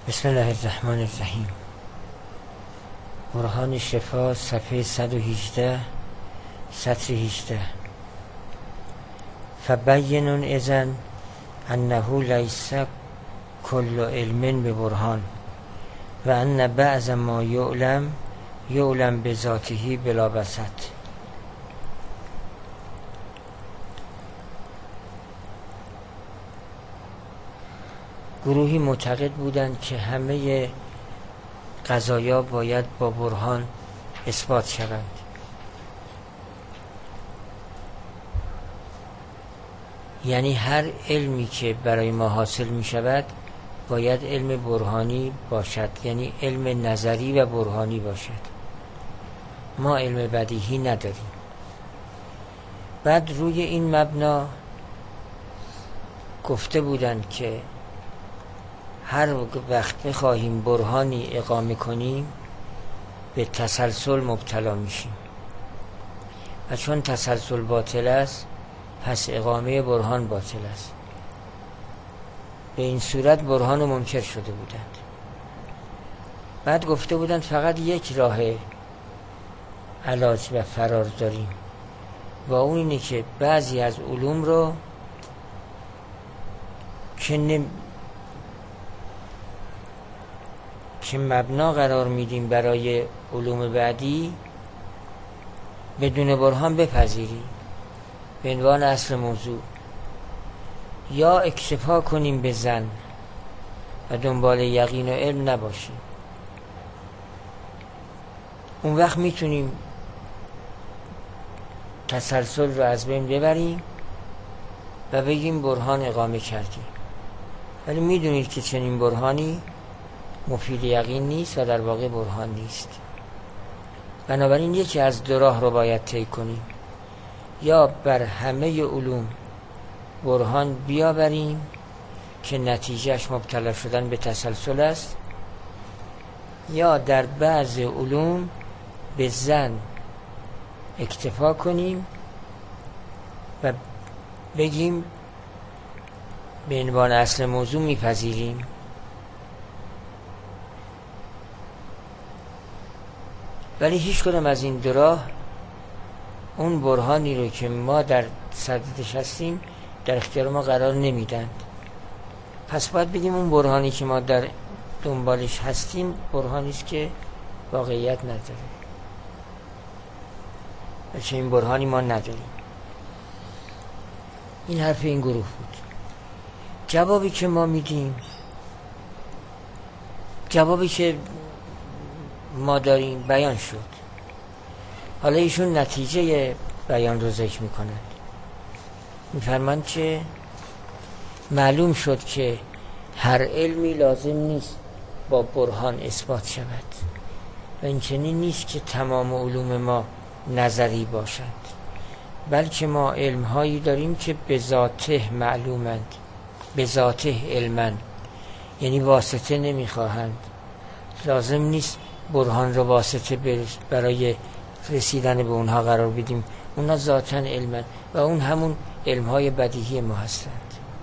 بسم الله الرحمن الرحیم. برهان شفا، صفحه 118، سطر 18. فبین اذن انه لیس کل علم ببرهان و ان بعض ما یعلم بذاته بلا وسط. گروهی معتقد بودند که همه قضایا باید با برهان اثبات شوند. یعنی هر علمی که برای ما حاصل می شود باید علم برهانی باشد، یعنی علم نظری و برهانی باشد. ما علم بدیهی نداریم. بعد روی این مبنا گفته بودند که هر وقت بخواهیم برهانی اقامه کنیم به تسلسل مبتلا میشیم و چون تسلسل باطل است پس اقامه برهان باطل است. به این صورت برهان رو منکر شده بودند. بعد گفته بودند فقط یک راه علاج و فرار داریم و اون اینه که بعضی از علوم رو که مبنا قرار میدیم برای علوم بعدی بدون برهان بپذیریم به عنوان اصل موضوع، یا اکتفا کنیم به ظن و دنبال یقین و علم نباشیم. اون وقت میتونیم تسلسل رو از بین ببریم و بگیم برهان اقامه کردیم. ولی میدونید که چنین برهانی مفید یقین نیست و در واقع برهان نیست. بنابراین یکی از دو راه رو باید طی کنیم: یا بر همه علوم برهان بیاوریم که نتیجهش مبتلا شدن به تسلسل است، یا در بعض علوم به ظن اکتفا کنیم و بگیم به عنوان اصل موضوع میپذیریم. ولی هیچ کدام از این دو راه اون برهانی رو که ما در صددش هستیم در اختیار ما قرار نمیدن. پس باید بگیم اون برهانی که ما در دنبالش هستیم برهانی است که واقعیت نداره و چه این برهانی ما نداریم. این حرف این گروه بود. جوابی که ما میدیم، جوابی که ما داریم بیان شد. حالا ایشون نتیجه بیان رو ذکر میکنند. میفرمایند که معلوم شد که هر علمی لازم نیست با برهان اثبات شود و این چنین نیست که تمام علوم ما نظری باشند، بلکه ما علمهایی داریم که به ذاته معلومند، به ذاته علمند، یعنی واسطه نمیخواهند. لازم نیست برهان رو واسطه برای رسیدن به اونها قرار بدیم. اونها ذاتاً علمند و اون همون علمهای بدیهی ما هستند.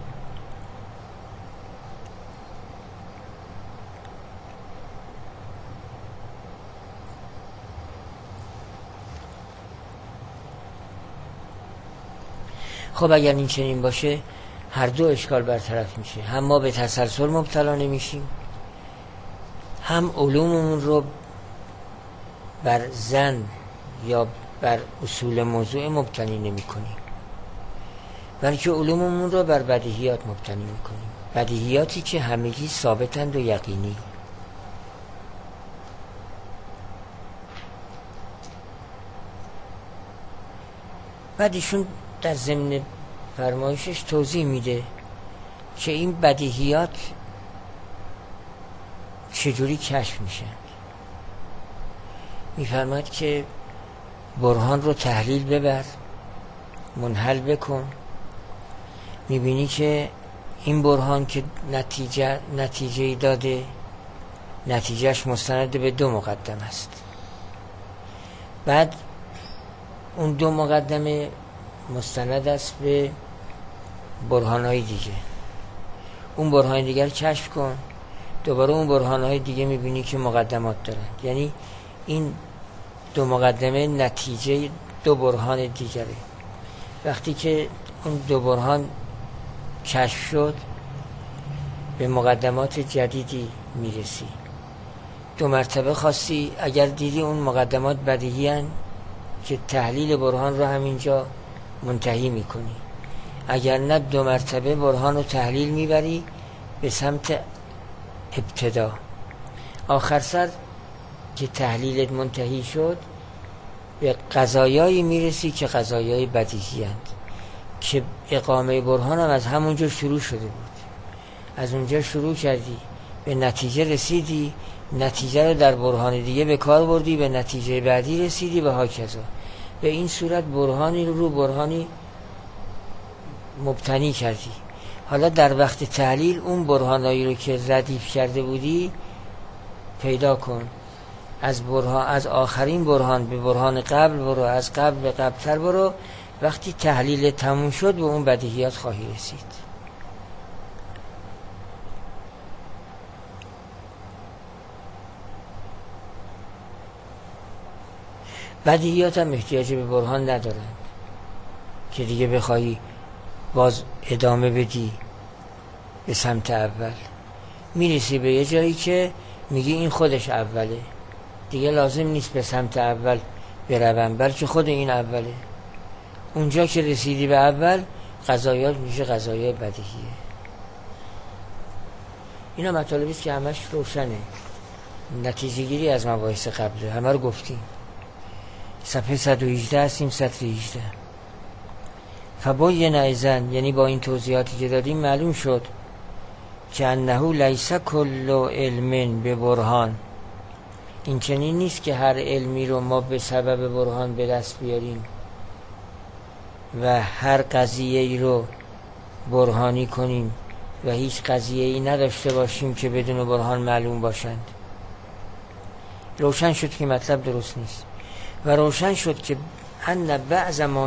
خب اگر این چنین باشه هر دو اشکال برطرف میشه. هم ما به تسلسل مبتلا نمیشیم، هم علوممون رو بر ظن یا بر اصول موضوع مبتنی نمی کنیم، بلکه علوممون رو بر بدیهیات مبتنی می کنیم، بدیهیاتی که همگی ثابتند و یقینی. بعد ایشون در ضمن فرمایشش توضیح میده که این بدیهیات چجوری کشف میشن. میفرماید که برهان رو تحلیل ببر، منحل بکن، میبینی که این برهان که نتیجه داده، نتیجهش مستند به دو مقدمه است. بعد اون دو مقدمه مستند است به برهانهای دیگه. اون برهان دیگر کشف کن، دوباره اون برهانهای دیگه میبینی که مقدمات دارن. یعنی این دو مقدمه نتیجه دو برهان دیگره. وقتی که اون دو برهان کشف شد به مقدمات جدیدی میرسی. دو مرتبه خواستی، اگر دیدی اون مقدمات بدیهی هن که تحلیل برهان رو همینجا منتهی میکنی، اگر نه دو مرتبه برهان رو تحلیل میبری به سمت ابتدا. آخر سر که تحلیلت منتهی شد به قضایایی میرسی که قضایای بدیهی هند که اقامه برهان هم از همونجا شروع شده بود. از اونجا شروع کردی به نتیجه رسیدی، نتیجه رو در برهان دیگه به کار بردی، به نتیجه بعدی رسیدی و هاکذا. به این صورت برهانی رو برهانی مبتنی کردی. حالا در وقت تحلیل اون برهانایی رو که ردیف کرده بودی پیدا کن. از آخرین برهان به برهان قبل برو، از قبل به قبلتر برو. وقتی تحلیل تموم شد به اون بدیهیات خواهی رسید. بدیهیات هم احتیاج به برهان ندارند که دیگه بخوایی باز ادامه بدی به سمت اول. میرسی به یه جایی که میگی این خودش اوله، دیگه لازم نیست به سمت اول بروم، بلکه خود این اوله. اونجا که رسیدی به اول قضایات میشه قضایای بدیهیه. اینا مطالبی است که همش روشنه، نتیجه گیری از مباحث قبله، همه رو گفتیم. صفحه 118 هستیم، سطر 18. فبین اذن، یعنی با این توضیحاتی که دادیم معلوم شد که انه لیس کل علم به برهان، این چنین نیست که هر علمی رو ما به سبب برهان به دست بیاریم و هر قضیه‌ای رو برهانی کنیم و هیچ قضیه‌ای نداشته باشیم که بدون برهان معلوم باشند. روشن شد که مطلب درست نیست و روشن شد که ان بعض ما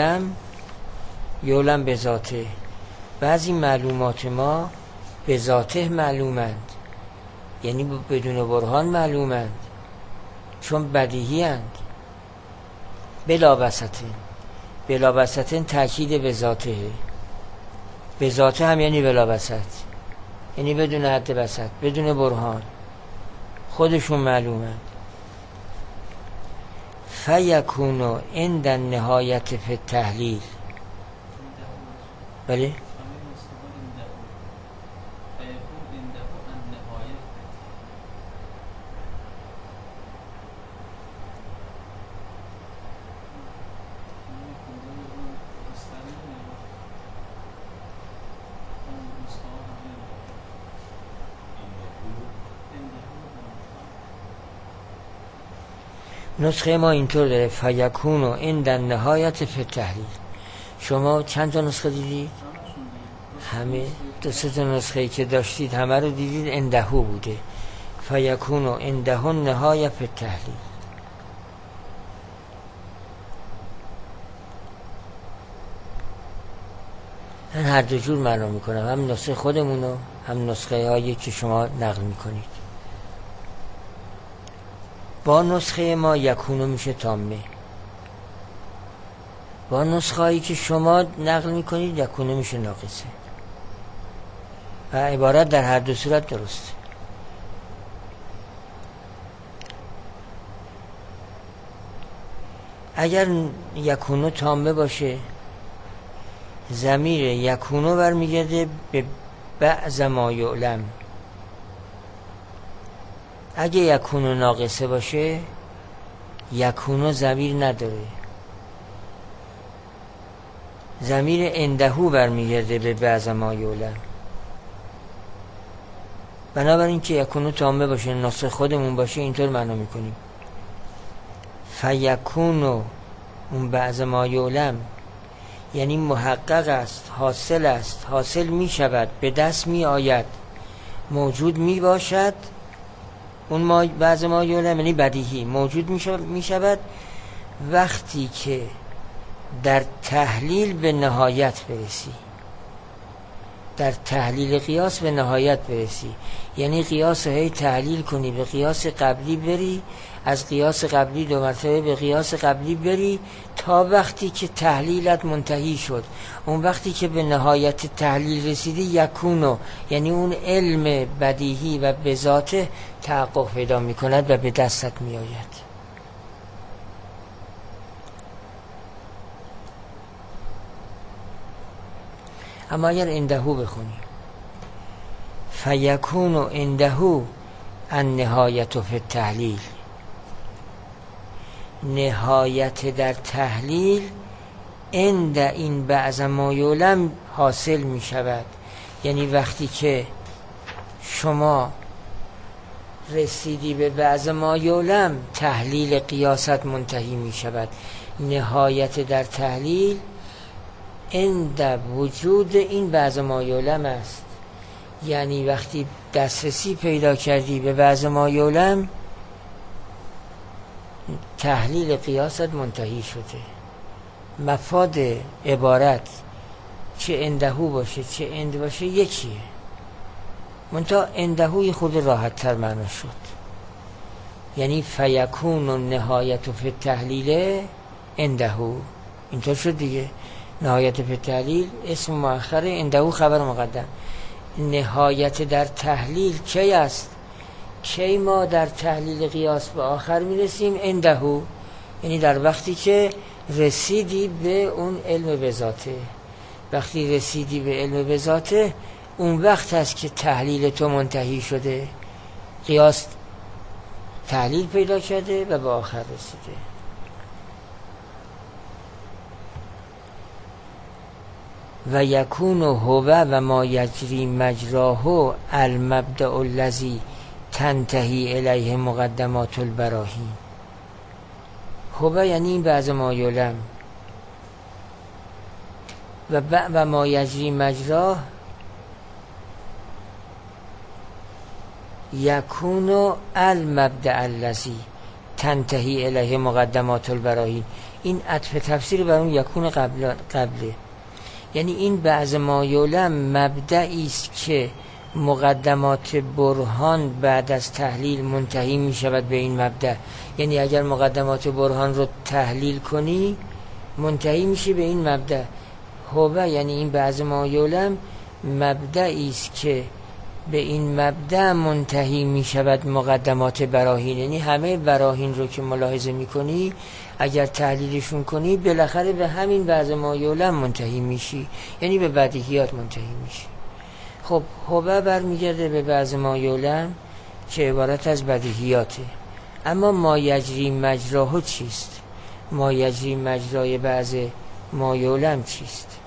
یعلم به ذاته، بعضی معلومات ما به ذاته معلومند، یعنی بدون برهان معلومند، چون بدیهی اند. بلا وسطن تأکید به ذاته. به ذاته هم یعنی بلا وسط، یعنی بدون حد وسط، بدون برهان، خودشون معلومند. فیکونو عند النهایت فی التحلیل. بله نسخه ما اینطور داره فیکونو عند النهایت فی التحلیل. شما چند تا نسخه دیدید؟ همه دو سه تا نسخه‌ای که داشتید همه رو دیدید اندهو بوده. فیکونو عنده النهایه فی التحلیل. من هر دو جور معنا میکنم، هم نسخه خودمونو هم نسخه هایی که شما نقل میکنید. با نسخه ما یکونو میشه تامه، با نسخه هایی که شما نقل میکنید یکونو میشه ناقصه و عبارت در هر دو صورت درسته. اگر یکونو تامه باشه ضمیر یکونو برمیگرده به بعض ما یعلم. اگه یکونو ناقصه باشه یکونو ضمیر نداره، ضمیر اندهو برمیگرده به بعض ما یعلم. بنابراین که یکونو تامه باشه نسخه خودمون باشه اینطور معنا میکنیم فیکونو اون بعض ما یعلم، یعنی محقق است، حاصل است، حاصل می شود، به دست می آید، موجود می باشد. اون ما بعض ما یعلم یعنی بدیهی موجود می شود وقتی که در تحلیل به نهایت برسی. در تحلیل قیاس به نهایت برسی، یعنی قیاس رو هی تحلیل کنی، به قیاس قبلی بری، از قیاس قبلی 2 مرتبه به قیاس قبلی بری تا وقتی که تحلیلت منتهی شد. اون وقتی که به نهایت تحلیل رسیدی یکونو، یعنی اون علم بدیهی و به ذاته تحقق پیدا می کند و به دستت می آید. اما اگر اندهو بخونی فیکون اندهو النهایت فی التحلیل، نهایت در تحلیل عند این بعض ما یعلم حاصل می شود. یعنی وقتی که شما رسیدی به بعض ما یعلم تحلیل قیاست منتهی می شود. نهایت در تحلیل عند وجود این بعض ما یعلم است. یعنی وقتی دسترسی پیدا کردی به بعض ما یعلم تحلیل قیاست منتهی شده. مفاد عبارت چه اندهو باشه چه اند باشه یکیه، منتها اندهوی خود راحت تر معنا شد. یعنی فیکون النهایت فی التحلیل اندهو، اینطور شد دیگه. نهایت فی التحلیل اسم مؤخر، اندهو خبر مقدم. نهایت در تحلیل کی است؟ کی ما در تحلیل قیاس به آخر میرسیم؟ اندهو، یعنی در وقتی که رسیدی به اون علم به ذاته. وقتی رسیدی به علم به ذاته اون وقت هست که تحلیل تو منتهی شده، قیاس تحلیل پیدا کرده و به آخر رسیده. و یکون هو و ما یجری مجراه المبدأ الذی تنتهی الیه مقدمات البراهین. هو یعنی این بعض ما یعلم و ما یجری مجراه یکون المبدأ الذی تنتهی الیه مقدمات البراهین. این عطف تفسیر بر اون یکون قبله. یعنی این بعض ما یعلم مبدعی است که مقدمات برهان بعد از تحلیل منتهی می شود به این مبدأ. یعنی اگر مقدمات برهان رو تحلیل کنی منتهی میشی به این مبدأ. هو یعنی این بعض ما یعلم مبدعی است که به این مبدأ منتهی می شود مقدمات براهین. یعنی همه براهین رو که ملاحظه می کنی اگر تحلیلشون کنی بالاخره به همین بعض ما یعلم منتهی میشی، یعنی به بدیهیات منتهی میشی. خب هو برمیگرده به بعض ما یعلم که عبارت از بدیهیاته. اما ما یجری مجراه چیست؟ ما یجری مجرای بعض ما یعلم چیست؟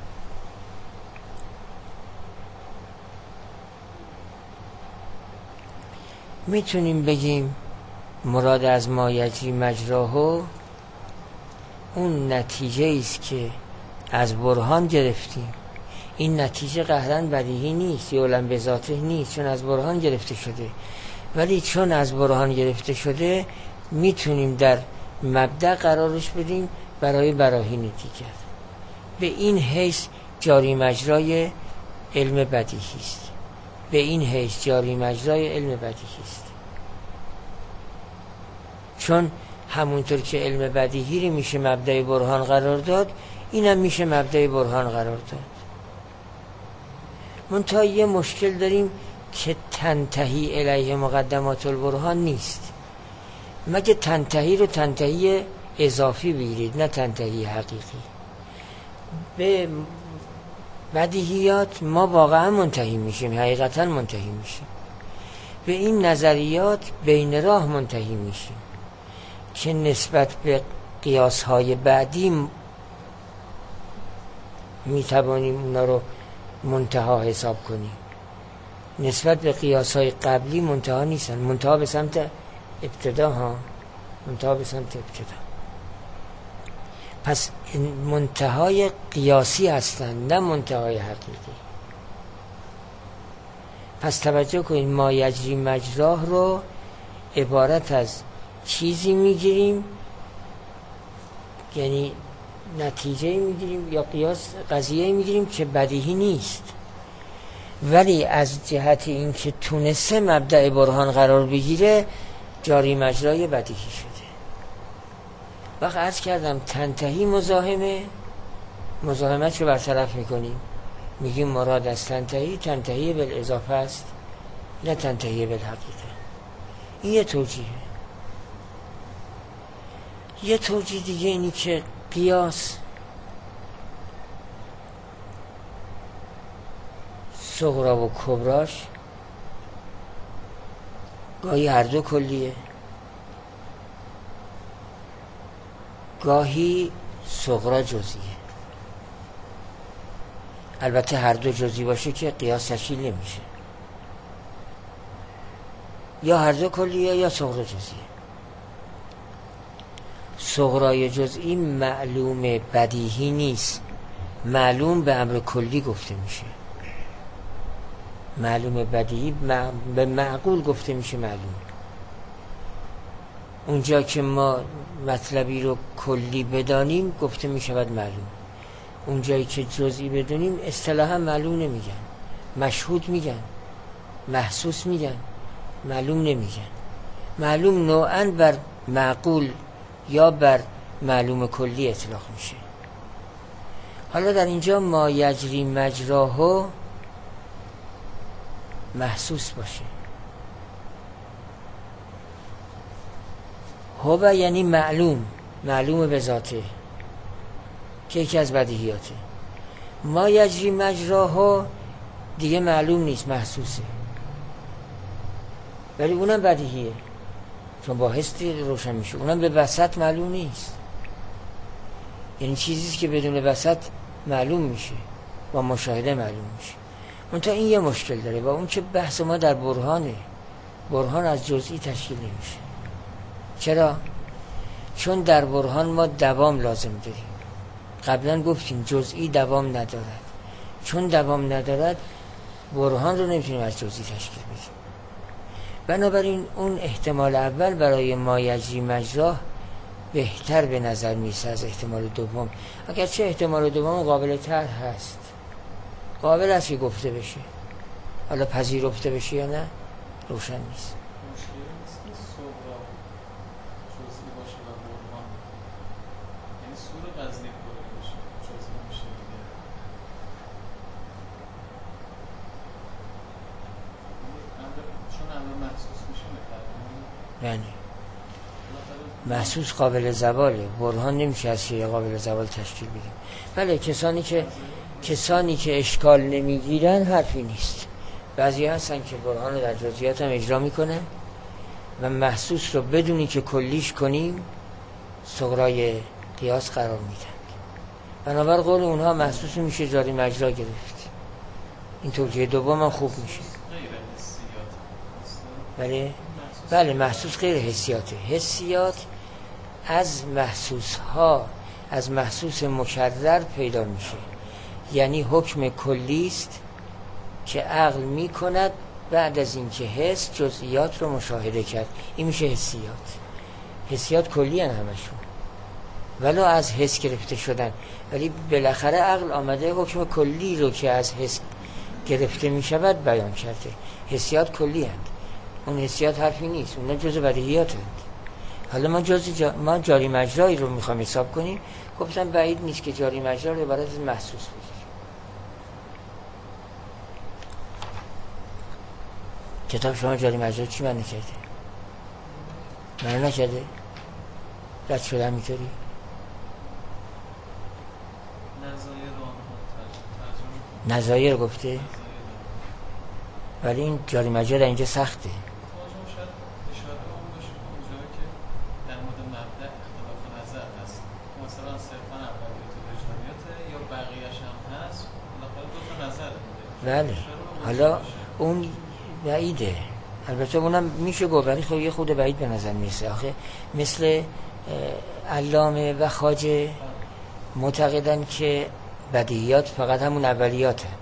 میتونیم بگیم مراد از ما یجری مجراه اون نتیجه است که از برهان گرفتیم. این نتیجه قهرن بدیهی نیست، یعلم به ذاته نیست، چون از برهان گرفته شده. ولی چون از برهان گرفته شده میتونیم در مبدأ قرارش بدیم برای براهین دیگر. به این حیث جاری مجرای علم بدیهی است. به این حیث جاری مجرای علم بدیهی است. چون همونطور که علم بدیهی رو میشه مبدأ برهان قرار داد، اینم میشه مبدأ برهان قرار داد. منتها یه مشکل داریم که تنتهی الیه مقدمات البرهان نیست. مگه تنتهی رو تنتهی اضافی بگیرید، نه تنتهی حقیقی. به بدیهیات ما واقعا منتهی میشیم، حقیقتا منتهی میشیم. به این نظریات بین راه منتهی میشیم که نسبت به قیاس‌های بعدی میتوانیم اونا رو منتها حساب کنیم. نسبت به قیاس‌های قبلی منتها نیستن، منتها به سمت ابتدا ها، منتها به سمت ابتدا. پس منتهای قیاسی هستند، نه منتهای حقیقی. پس توجه کنید، ما یجری مجراه رو عبارت از چیزی میگیریم، یعنی نتیجه میگیریم یا قیاس قضیه میگیریم که بدیهی نیست. ولی از جهت این که تونسته مبدأ برهان قرار بگیره جاری مجرای بدیهی شده. وقت عرض کردم تنتهی مزاحمت رو برطرف میکنیم، میگیم مراد از تنتهی بالاضافه است نه تنتهی بالحقیقه. این یه توجیه. یه توجیه دیگه اینی که قیاس صغرا و کبراش گاهی هر دو کلیه، گاهی صغرا جزئیه. البته هر دو جزئی باشه که قیاس تشکیل نمیشه، یا هر دو کلیه یا صغرا جزئیه. صغرای جزئی معلوم بدیهی نیست، معلوم به امر کلی گفته میشه. معلوم بدیهی به معقول گفته میشه معلوم. اونجا که ما مطلبی رو کلی بدانیم گفته میشود معلوم. اونجایی که جزئی بدونیم اصطلاحا معلوم نمیگن، مشهود میگن، محسوس میگن، معلوم نمیگن. معلوم نوعاً بر معقول یا بر معلوم کلی اطلاق میشه. حالا در اینجا ما یجری مجراهو محسوس باشه. هو یعنی معلوم به ذاته که یکی از بدیهیاته. ما یجری مجراهو دیگه معلوم نیست، محسوسه، ولی اونم بدیهیه چون با حس روشن میشه. اونم به وسط معلوم نیست، یعنی چیزیست که بدون وسط معلوم میشه، با مشاهده معلوم میشه. منتها این یه مشکل داره و اون که بحث ما در برهانه. برهان از جزئی تشکیل نمیشه. چرا؟ چون در برهان ما دوام لازم داریم. قبلا گفتیم جزئی دوام ندارد. چون دوام ندارد برهان رو نمیتونیم از جزئی تشکیل بدیم. بنابراین اون احتمال اول برای ما یجری مجراه بهتر به نظر میسه از احتمال دوم، اگرچه احتمال دوم قابل طرح هست، قابل است که گفته بشه، حالا پذیرفته بشه یا نه روشن نیست. یعنی محسوس قابل زواله، برهان نمیشه از شیء قابل زوال تشکیل بدیم. بله کسانی که اشکال نمیگیرن حرفی نیست. بعضی هستن که برهان رو در جزئیات هم اجرا میکنن و محسوس رو بدونی که کلیش کنیم صغرای قیاس قرار میدن. بنابر قول اونها محسوس میشه جاری مجرا گرفت. این توجیه دوم هم خوب میشه. بله محسوس غیر حسیاته. حسیات از محسوس مکرر پیدا میشه، یعنی حکم کلی است که عقل میکند بعد از اینکه حس جزئیات رو مشاهده کرد. این میشه حسیات کلی هن همشون، ولو از حس گرفته شدن، ولی بالاخره عقل آمده حکم کلی رو که از حس گرفته میشود بیان کرده. حسیات کلی هن، اون حسیات حرفی نیست، اون جزء بدیهیات هست. حالا ما جاری مجرایی رو میخوام حساب کنیم. گفتم بعید نیست که جاری مجرا رو عبارت از محسوس بگیریم. کتاب شما جاری مجرا چی معنی کرده؟ معنی نکرده؟ رد شده همینطوری؟ نظایر گفته؟ ولی این جاری مجرا در اینجا سخته. بله حالا اون بعیده، البته اونم میشه گفت، ولی خب یه خود بعید به نظر میرسه. آخه مثل علامه و خواجه معتقدن که بدیهیات فقط همون اولیات هست.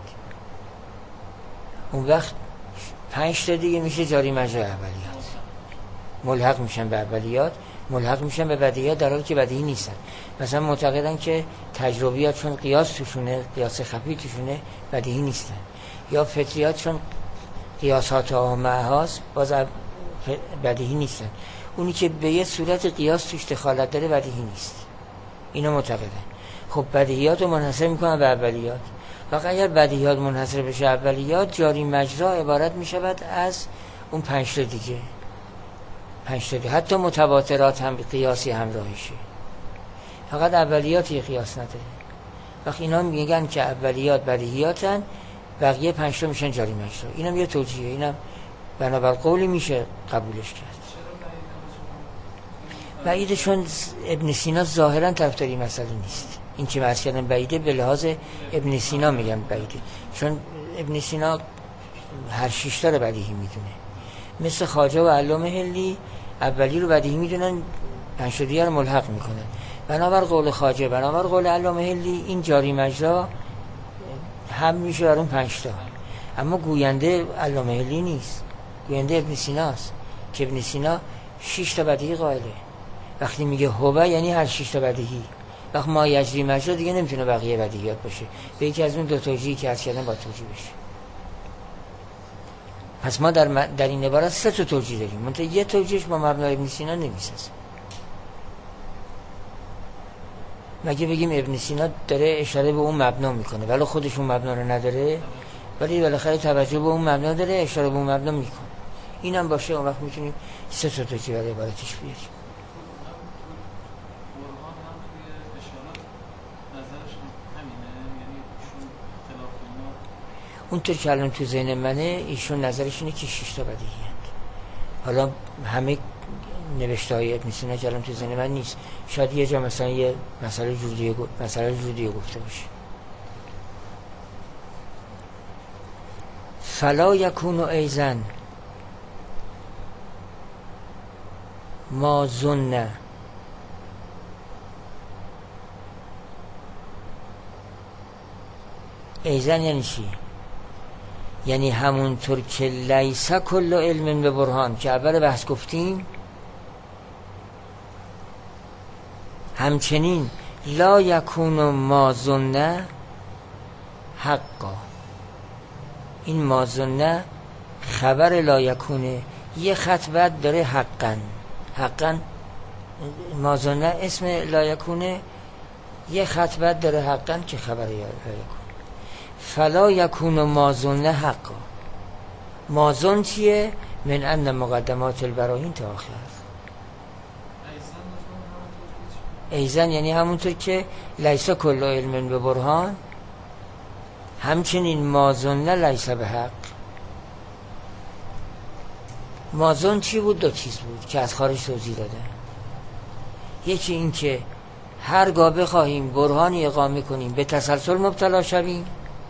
اون وقت 5 تا دیگه میشه جاری مجرا اولیات، ملحق میشن به اولیات، ملحق میشن به بدیهیات در حالی که بدیهی نیستن. مثلا معتقدن که تجربیات چون قیاس توشونه، قیاس خفی توشونه، بدیهی نیستن. یا فطریات چون قیاسات ها و معهاست باز بدیهی نیستن. اونی که به یه صورت قیاس توش دخالت داره بدیهی نیست. اینا معتقدن. خب بدیهیات رو منحصر میکنن به اولیات. وقت اگر بدیهیات منحصر بشه اولیات، جاری مجرا عبارت میشود از اون 5 تا دیگه. 5 تا دیگه. حتی متواترات هم قیاسی همراهشه. فقط اولیات یه قیاس نداره. وقت اینا میگن که اولیات بدیهیاتن، بقیه 5 تا میشن جاری مجرا. اینم یه توجیه. اینم بنابر قولی میشه قبولش کرد. بعیدشون ابن سینا ظاهرا طرفداری مسئله نیست. این که عرض کردم بعیده به لحاظ ابن سینا میگم بعیده، چون ابن سینا هر 6 تا رو بدیهی میدونه. مثل خواجه و علامه حلی اولی رو بدیهی میدونن، 5 تا دیگه رو ملحق میکنن. بنابر قول خواجه، بنابر قول علامه حلی، این جاری مجرا هم میشه بر اون 5 تا. اما گوینده علامه حلی نیست، گوینده ابن سیناست که ابن سینا 6 تا بدیهی قائله. وقتی میگه هوبه یعنی هر 6 تا بدیهی. وقت ما یجری مجرا دیگه نمیتونه بقیه بدیهیات باشه، به یکی از اون دو توجیهی که عرض کردم با توجیه بشه. پس ما در این عبارت 3 تا توجیه داریم، منتها یه توجیهش با مبنای ابن سینا نمیسازه. مگه بگیم ابن سینا داره اشاره به اون مبنا میکنه ولی خودش اون مبنا رو نداره، ولی بالاخره توجه به اون مبنا داره، اشاره به اون مبنا میکنه. اینم باشه، اون وقت میتونیم 3 تا توجیه برای عبارتش بیاریم. اونطور که الان تو ذهن منه، ایشون نظرش اینه که 6 تا بدیهی هست. حالا همه نوشته های ابن سینا که الان تو ذهن من نیست، شاید یه جا مثلا یه مسئله جوردیه گفته باشه. فلا یکون ایزن ما ظن ایزن یعنی چی؟ یعنی همونطور که لیس کل علم به برهان که اول بحث گفتیم، همچنین لا یکون ما ظن حقا. این ما ظن خبر لا یکونه، یه خط بعد داره حقا ما ظن اسم لا یکونه، یه خط بعد داره حقا که خبر لا یکونه. فلا یکون ما ظن حقا. ما ظن چیه؟ من ان مقدمات البراهین تا آخر. ایزن یعنی همونطور که لیس کل علم به برهان، همچنین ما ظن لیس به حق. ما ظن چی بود؟ 2 چیز بود که از خارج توضیح داده. یکی این که هرگاه بخواهیم برهانی اقامه کنیم به تسلسل مبتلا شویم،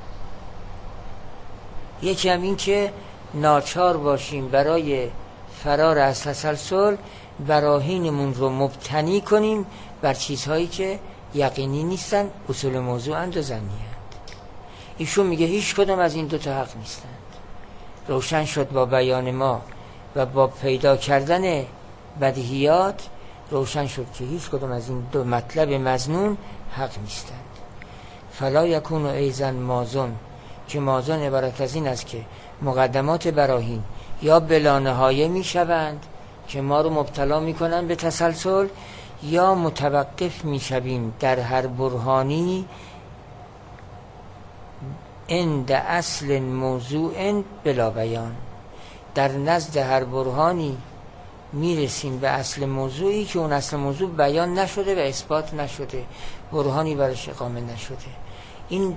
یکی هم این که ناچار باشیم برای فرار از تسلسل براهینمون رو مبتنی کنیم بر چیزهایی که یقینی نیستن، اصول موضوع اند و ظنی اند. ایشون میگه هیچ کدام از این 2 تا حق نیستند. روشن شد با بیان ما و با پیدا کردن بدیهیات، روشن شد که هیچ کدام از این 2 مطلب مظنون حق نیستند. فلا یکون ایزن مازن، که مازن عبارت از این است که مقدمات براهین یا بلا نهایه می شوند که ما رو مبتلا می کنند به تسلسل، یا متوقف می شویم در هر برهانی عند اصل موضوع بلا بیان. در نزد هر برهانی می رسیم به اصل موضوعی که اون اصل موضوع بیان نشده و اثبات نشده، برهانی برش اقامه نشده. این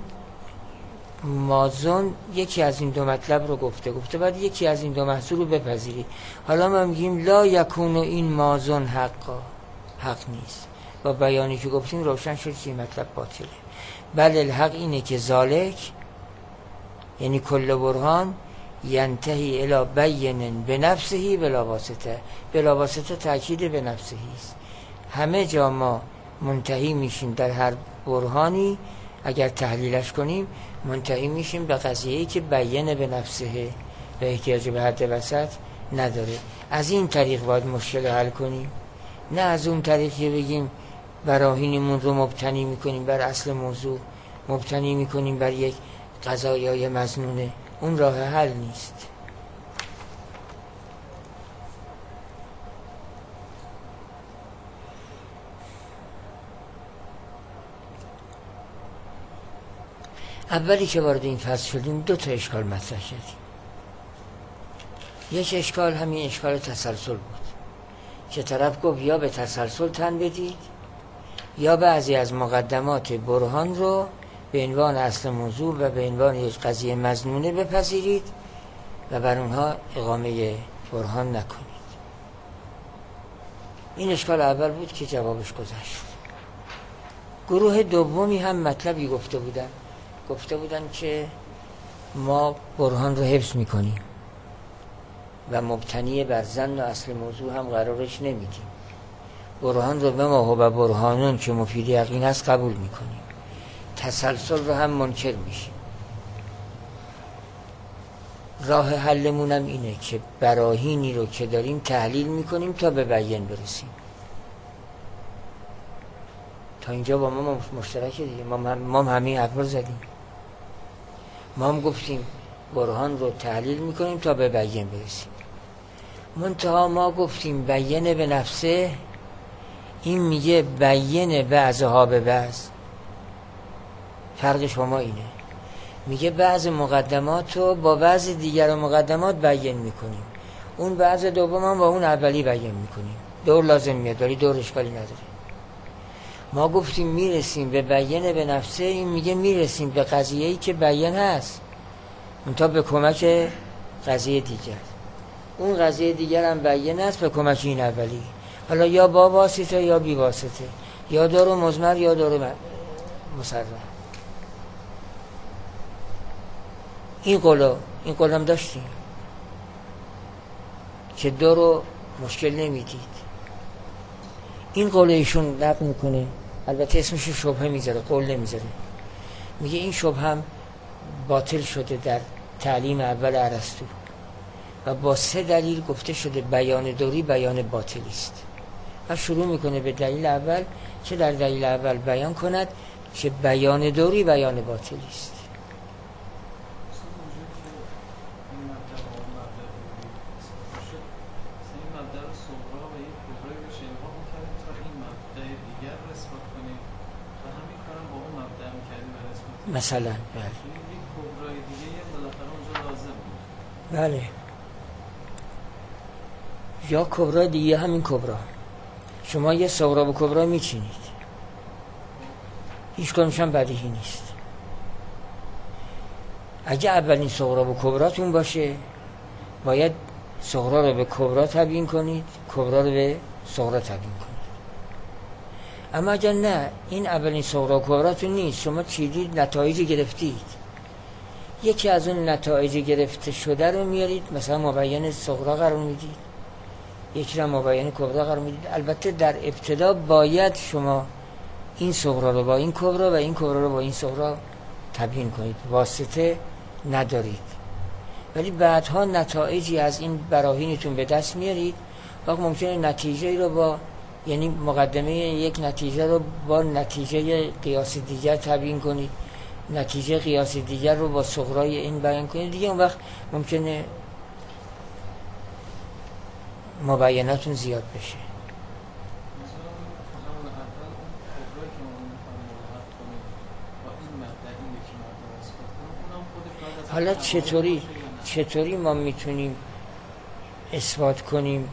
مازن یکی از این 2 مطلب رو گفته بعد یکی از این 2 محصول رو بپذیری. حالا ما میگیم لا یکون این مازن حق نیست. با بیانی که گفتیم روشن شد که این مطلب باطله. بل الحق اینه که ذالک یعنی کل برهان ینتهی الی بین بنفسه بلا واسطه. بلا واسطه تأکید به نفسه است. همه جا ما منتهی میشیم در هر برهانی، اگر تحلیلش کنیم منتهی میشیم به قضیه‌ای که بیان به نفسه و احتیاج به حد وسط نداره. از این طریق باید مشکل حل کنیم، نه از اون طریقی بگیم براهینمون رو مبتنی میکنیم بر اصل موضوع، مبتنی میکنیم بر یک قضایای مظنونه. اون راه حل نیست. اولی که وارد این فصل شدیم 2 اشکال مطرح کردیم. یک اشکال همین اشکال تسلسل بود که طرف گفت یا به تسلسل تن بدید یا بعضی از مقدمات برهان رو به عنوان اصل موضوع و به عنوان یک قضیه مظنونه بپذیرید و بر اونها اقامه برهان نکنید. این اشکال اول بود که جوابش گذشت. گروه دومی هم مطلبی گفته بودن که ما برهان رو حفظ میکنیم و مبتنی بر ظن و اصل موضوع هم قرارش نمیدیم. برهان رو به ما و برهانون که مفید یقین است قبول میکنیم. تسلسل رو هم منکر میشیم. راه حلمون هم اینه که براهینی رو که داریم تحلیل میکنیم تا به بیان برسیم. تا اینجا با ما مشترکه دیگه. ما همین حرف رو زدیم. ما هم گفتیم برهان رو تحلیل میکنیم تا به بیان برسیم. منتها ما گفتیم بیان به نفسه، این میگه بیان بعضها به بعض. فرق شما اینه، میگه بعض مقدمات رو با بعض دیگر مقدمات بیان میکنیم، اون بعض دوم هم با اون اولی بیان میکنیم. دور لازم میاد ولی دور اشکالی نداره. ما گفتیم میرسیم به بیان به نفسه، این میگه میرسیم به قضیه‌ای که بیان هست منتها به کمک قضیه دیگر. اون قضیه دیگر هم بیان است به کمک این اولی، حالا یا با واسطه یا بی واسطه، یا دور مضمر یا دور مصرح. این قول هم داشتیم که دورو مشکل نمیدید. این قول ایشون نقل میکنه، البته اسمش شبهه میذاره، قول نمیذاره. میگه این شبهه هم باطل شده در تعلیم اول ارسطو و با 3 دلیل گفته شده بیان دوری بیان باطلی است. و شروع میکنه به دلیل اول که در دلیل اول بیان کند که بیان دوری بیان باطلی است. مثلا بله یا کبرا دیگه همین کبرا. شما یه صغرا و کبرا میچینید، هیچ کدومش هم بدیهی نیست. اگه اولین صغرا و کبراتون باشه باید صغرا رو به کبرا تبیین کنید، کبرا رو به صغرا تبیین کنید. اما اگر نه این اولین صغرا و کبراتون نیست، شما چیدید نتایج گرفتید، یکی از اون نتایج گرفته شده رو میارید مثلا مبین صغرا قرار میدید، یکی رو مبین کبرا قرار میدید. البته در ابتدا باید شما این صغرا رو با این کبرا و این کبرا رو با این صغرا تبیین کنید، واسطه ندارید. ولی بعدها نتایجی از این براهینتون به دست میارید، وقت ممکنه نتیجه رو با یعنی مقدمه یک نتیجه رو با نتیجه قیاس دیگر تبیین کنید، نتیجه قیاس دیگر رو با صغرای این بیان کنید دیگه. اون وقت ممکنه مبیناتون زیاد بشه. حالا چطوری ما میتونیم اثبات کنیم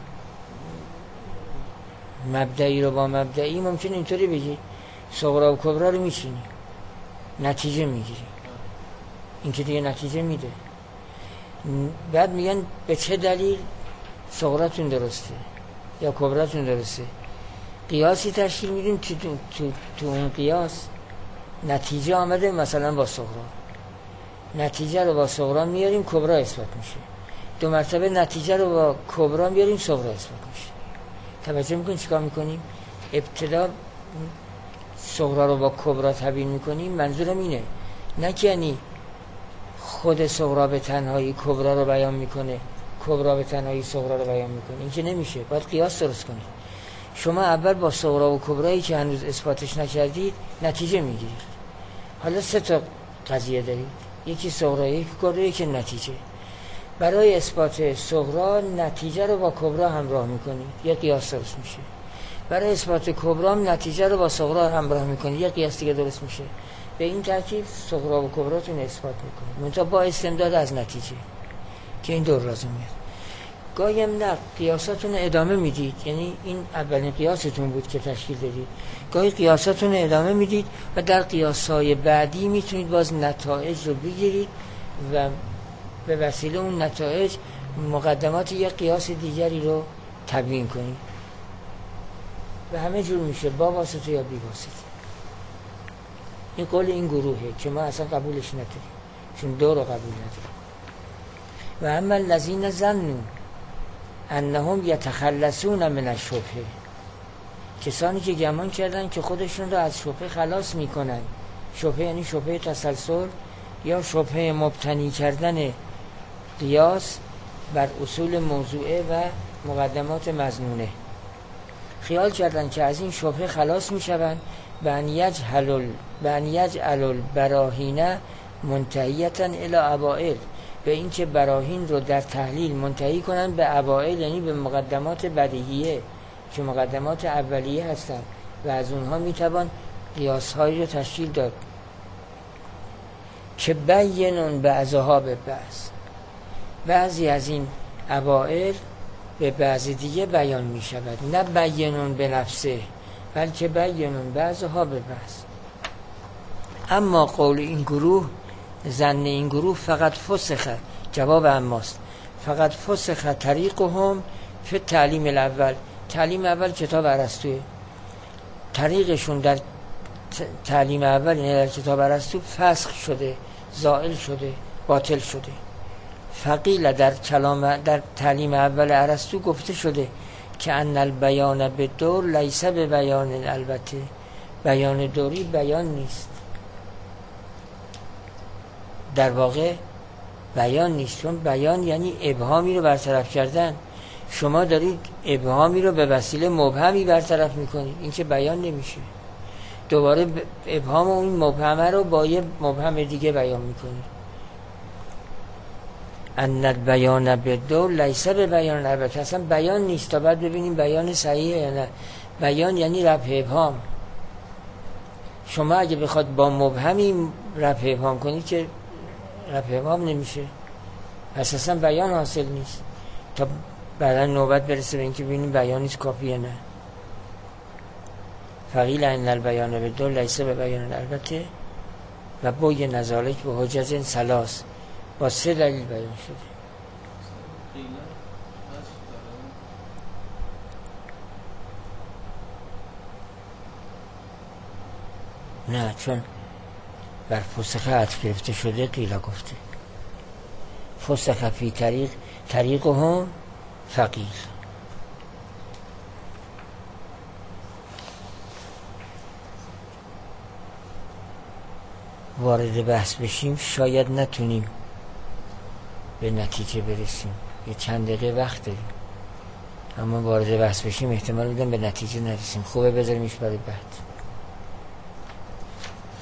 مبدئی رو با مبدئی؟ ممکنه اینطوری بگی صغرا و کبرا رو میچینی نتیجه میگیری، این که دیگه نتیجه میده. بعد میگن به چه دلیل صغراتون درسته یا کبراتون درسته، قیاسی تشکیل میدیم تو اون قیاس نتیجه آمده مثلا با صغرا، نتیجه رو با صغرا میاریم کبرا اثبات میشه، 2 مرتبه نتیجه رو با کبرا میاریم صغرا اثبات میشه. توجه میکنیم چیکار میکنیم؟ ابتدا صغرا رو با کبرا تبیین میکنیم. منظورم اینه نه که یعنی خود صغرا به تنهایی کبرا رو بیان میکنه، کبرا به تنهایی صغرا رو بیان میکنه، این که نمیشه، باید قیاس درست کنید. شما اول با صغرا و کبرایی که هنوز اثباتش نکردید نتیجه میگیرید. حالا 3 تا قضیه دارید، یکی صغرا، یکی کبرا، یکی نتیجه. برای اثبات صغرا نتیجه رو با کبرا همراه میکنید، یه قیاس درست میشه. برای اثبات کبرا نتیجه رو با صغرا همراه میکنید، یه قیاس دیگه درست میشه. به این ترتیب صغرا و کبراتون اثبات میکنید، منتها با استمداد از نتیجه که این دور لازم میاد. گاهی هم نه، قیاساتون ادامه میدید، یعنی این اولین قیاستون بود که تشکیل دادید، گاهی قیاساتون ادامه میدید و در قیاسهای بعدی میتونید باز نتایج رو بگیرید و به وسیله اون نتایج مقدمات یک قیاس دیگری رو تبیین کنید و همه جور میشه، با واسطه یا بی واسطه. این قول این گروهه که ما اصلا قبولش نداریم، چون دو رو قبول نداریم. و اما الذین ظنوا انهم یتخلصون من الشبهه، کسانی که گمان کردن که خودشون رو از شبهه خلاص میکنن. شبهه یعنی شبهه تسلسل یا شبهه مبتنی کردن قیاس بر اصول موضوعه و مقدمات مظنونه. خیال کردن که از این شبهه خلاص میشوند به ان یجعل البراهین منتهیتا الی اوائل، به این که براهین رو در تحلیل منتهی کنن به اوائل، یعنی به مقدمات بدیهیه که مقدمات اولیه هستن و از اونها میتوان قیاس‌هایی رو تشکیل داد که بینون بعضها به بعض، بعضی از این اوائل به بعضی دیگه بیان می شود، نه بینون به نفسه بلکه بینون بعضها به بعض. اما قول این گروه، ظن این گروه فقط فسخ، جواب اماست، فقط فسخ طریقهم فی تعلیم الاول. تعلیم اول کتاب ارسطوئه، طریقشون در تعلیم اول یعنی در کتاب ارسطو فسخ شده، زائل شده، باطل شده. فقیل در تعلیم اول ارسطو گفته شده که ان البیان بالدور لیس به بیان، البته بیان دوری بیان نیست، در واقع بیان نیست، چون بیان یعنی ابهامی رو برطرف کردن. شما دارید ابهامی رو به وسیله مبهمی برطرف میکنید، این که بیان نمیشه. دوباره ابهام اون مبهمه رو با یه مبهم دیگه بیان میکنید. ان البیان بالدور لیس به بیان، البته اصلا بیان نیست تا بعد ببینیم بیان صحیحه یا نه. بیان یعنی رفع ابهام. شما اگه بخواد با مبهمی رفع ابهام کنید که رفع ابهام نمیشه، اساسا بیان حاصل نیست تا بعدا نوبت برسه به اینکه ببینیم بیان نیست کافیه نه. فقیل ان البیان بالدور لیس به بیان، البته و بوی نزالک به حجت ثلاث، با 3 دلیل بیان شده. نه، چون بر فسخ عطف گرفته شده قیل گفته فسخ فی طریقهم فقیل. وارد بحث بشیم شاید نتونیم به نتیجه برسیم، یه چند دقیقه وقت داریم، اما وارد بحث بشیم احتمال میدم به نتیجه نرسیم. خوبه بذاریمش برای بعد.